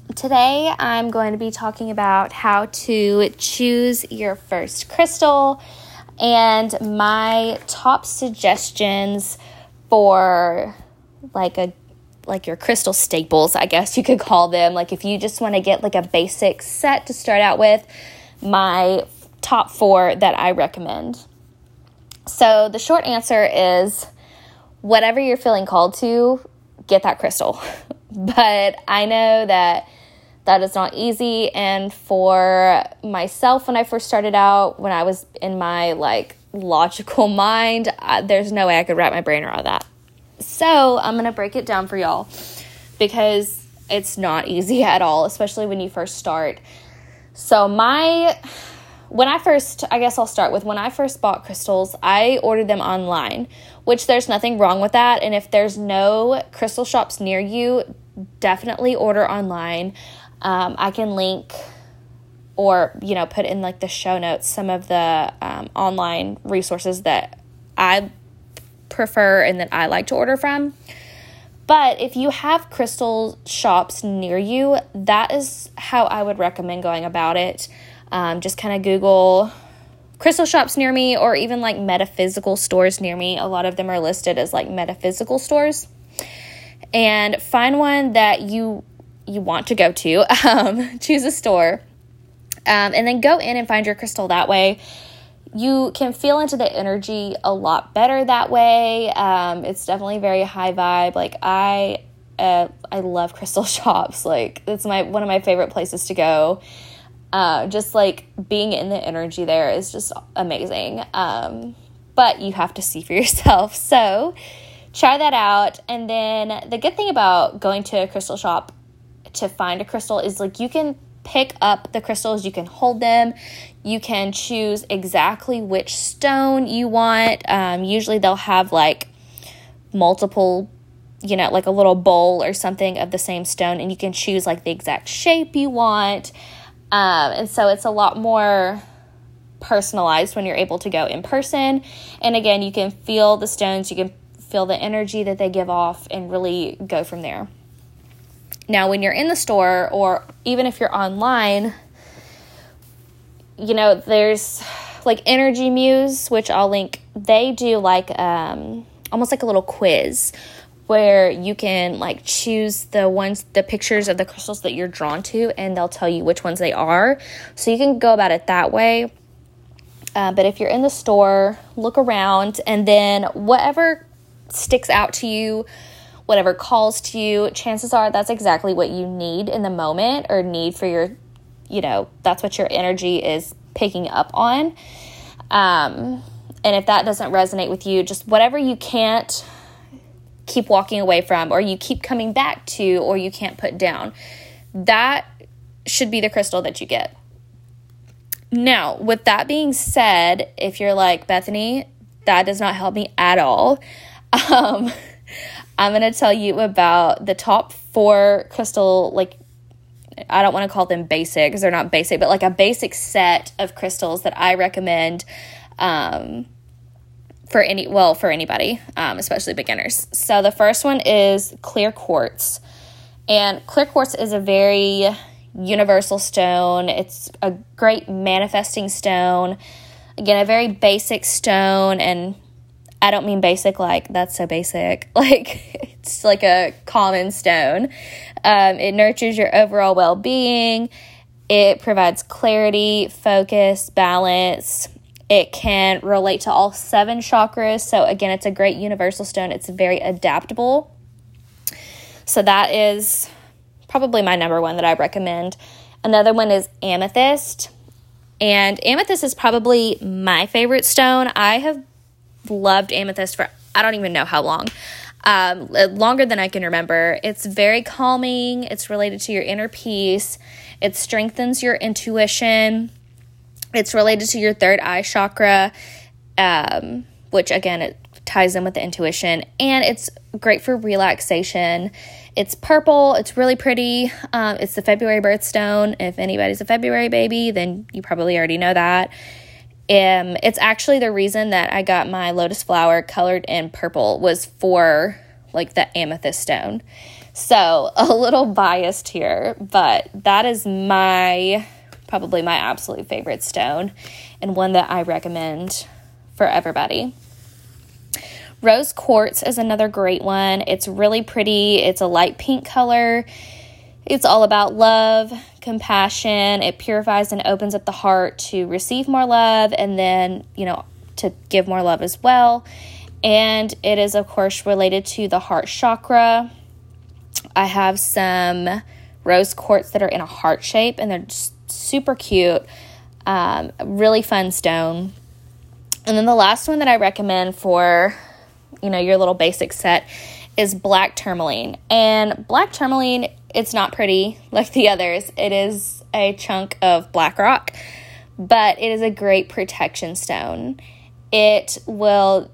Today I'm going to be talking about how to choose your first crystal and my top suggestions for like your crystal staples, I guess you could call them. Like if you just want to get like a basic set to start out with, my top 4 that I recommend. So the short answer is whatever you're feeling called to, get that crystal. But I know that is not easy. And for myself, when I first started out, when I was in my logical mind, there's no way I could wrap my brain around that. So I'm going to break it down for y'all because it's not easy at all, especially when you first start. So when I first bought crystals, I ordered them online, which there's nothing wrong with that. And if there's no crystal shops near you, definitely order online. I can link or, put in the show notes some of the online resources that I prefer and that I like to order from. But if you have crystal shops near you, that is how I would recommend going about it. Just kind of Google crystal shops near me or even metaphysical stores near me. A lot of them are listed as metaphysical stores. And find one that you want to go to, choose a store, and then go in and find your crystal that way. You can feel into the energy a lot better that way. It's definitely very high vibe. I love crystal shops. It's one of my favorite places to go. Just being in the energy there is just amazing. But you have to see for yourself. So try that out. And then the good thing about going to a crystal shop to find a crystal is you can pick up the crystals, you can hold them, you can choose exactly which stone you want. Usually they'll have multiple, a little bowl or something of the same stone, and you can choose the exact shape you want. And so it's a lot more personalized when you're able to go in person. And again, you can feel the stones, you can feel the energy that they give off and really go from there. Now, when you're in the store or even if you're online, there's Energy Muse, which I'll link. They do almost a little quiz where you can choose the pictures of the crystals that you're drawn to, and they'll tell you which ones they are. So you can go about it that way. But if you're in the store, look around, and then whatever sticks out to you, whatever calls to you, chances are that's exactly what you need in the moment or need for your, that's what your energy is picking up on. And if that doesn't resonate with you, just whatever you can't keep walking away from or you keep coming back to or you can't put down, that should be the crystal that you get. Now, with that being said, if you're like, Bethany, that does not help me at all, I'm going to tell you about the top 4 crystal, I don't want to call them basic because they're not basic, but a basic set of crystals that I recommend for anybody, especially beginners. So the first one is clear quartz. And clear quartz is a very universal stone. It's a great manifesting stone. Again, a very basic stone, and I don't mean basic that's so basic. It's a common stone. It nurtures your overall well-being. It provides clarity, focus, balance. It can relate to all 7 chakras. So again, it's a great universal stone. It's very adaptable. So that is probably my number 1 that I recommend. Another one is amethyst. And amethyst is probably my favorite stone. I have loved amethyst for I don't even know how long. Longer than I can remember. It's very calming. It's related to your inner peace. It strengthens your intuition. It's related to your third eye chakra, which again, it ties in with the intuition. And it's great for relaxation. It's purple. It's really pretty. It's the February birthstone. If anybody's a February baby, then you probably already know that. It's actually the reason that I got my lotus flower colored in purple was for like the amethyst stone. So a little biased here, but that is probably my absolute favorite stone and one that I recommend for everybody. Rose quartz is another great one. It's really pretty. It's a light pink color. It's all about love, compassion. It purifies and opens up the heart to receive more love and then, to give more love as well. And it is, of course, related to the heart chakra. I have some rose quartz that are in a heart shape, and they're just super cute. Really fun stone. And then the last one that I recommend for your little basic set is black tourmaline. And black tourmaline, it's not pretty like the others. It is a chunk of black rock, but it is a great protection stone. It will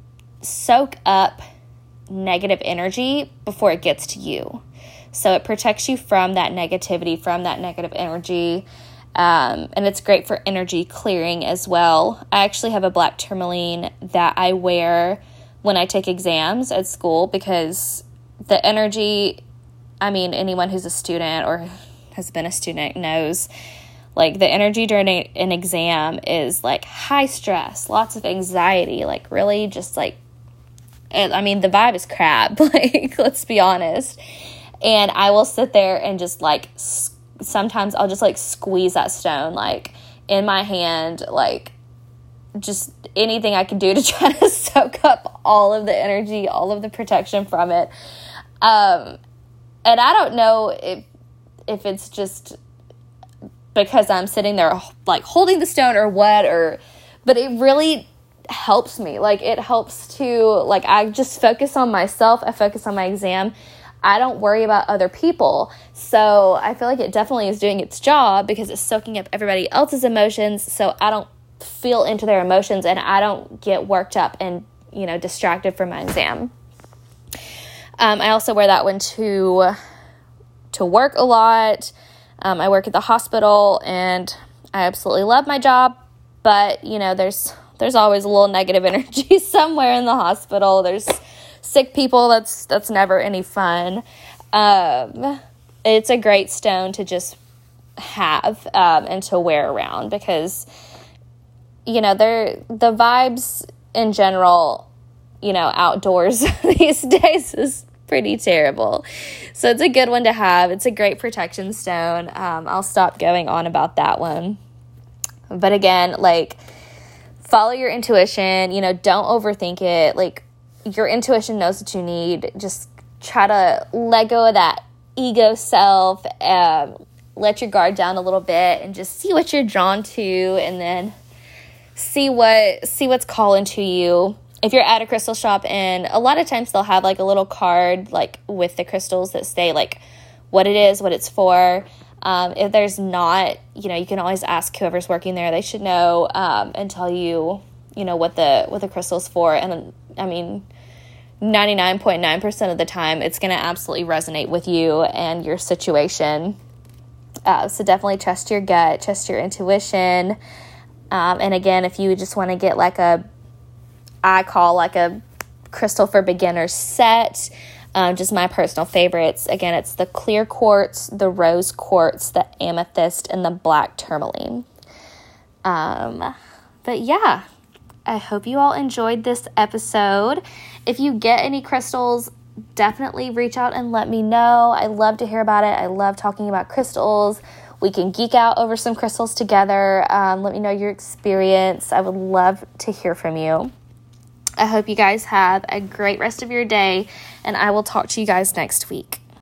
soak up negative energy before it gets to you. So it protects you from that negativity, from that negative energy. And it's great for energy clearing as well. I actually have a black tourmaline that I wear when I take exams at school because the energy, anyone who's a student or has been a student knows, like, the energy during an exam is, like, high stress, lots of anxiety, like, really just, like, the vibe is crap, like, let's be honest. And I will sit there and just, like, sometimes I'll just, like, squeeze that stone, like, in my hand, like, just anything I can do to try to soak up all of the energy, all of the protection from it. And I don't know if it's just because I'm sitting there, like, holding the stone or what, but it really helps me. Like, it helps to, like, I just focus on myself. I focus on my exam. I don't worry about other people. So I feel like it definitely is doing its job because it's soaking up everybody else's emotions. So I don't feel into their emotions and I don't get worked up and, distracted from my exam. I also wear that one to work a lot. I work at the hospital and I absolutely love my job, but there's always a little negative energy somewhere in the hospital. There's sick people. That's never any fun. It's a great stone to just have and to wear around because the vibes in general, outdoors these days is pretty terrible. So it's a good one to have. It's a great protection stone. I'll stop going on about that one. But again, like, follow your intuition, don't overthink it. Like, your intuition knows what you need. Just try to let go of that ego self, let your guard down a little bit and just see what you're drawn to and then see what's calling to you. If you're at a crystal shop, and a lot of times they'll have like a little card like with the crystals that say like what it is, what it's for. If there's not, you can always ask whoever's working there. They should know and tell you, what the crystal's for. And 99.9% of the time, it's going to absolutely resonate with you and your situation. So definitely trust your gut, trust your intuition. And again, if you just want to get like I call like a crystal for beginners set, just my personal favorites. Again, it's the clear quartz, the rose quartz, the amethyst, and the black tourmaline. But yeah, I hope you all enjoyed this episode. If you get any crystals, definitely reach out and let me know. I love to hear about it. I love talking about crystals. We can geek out over some crystals together. Let me know your experience. I would love to hear from you. I hope you guys have a great rest of your day, and I will talk to you guys next week.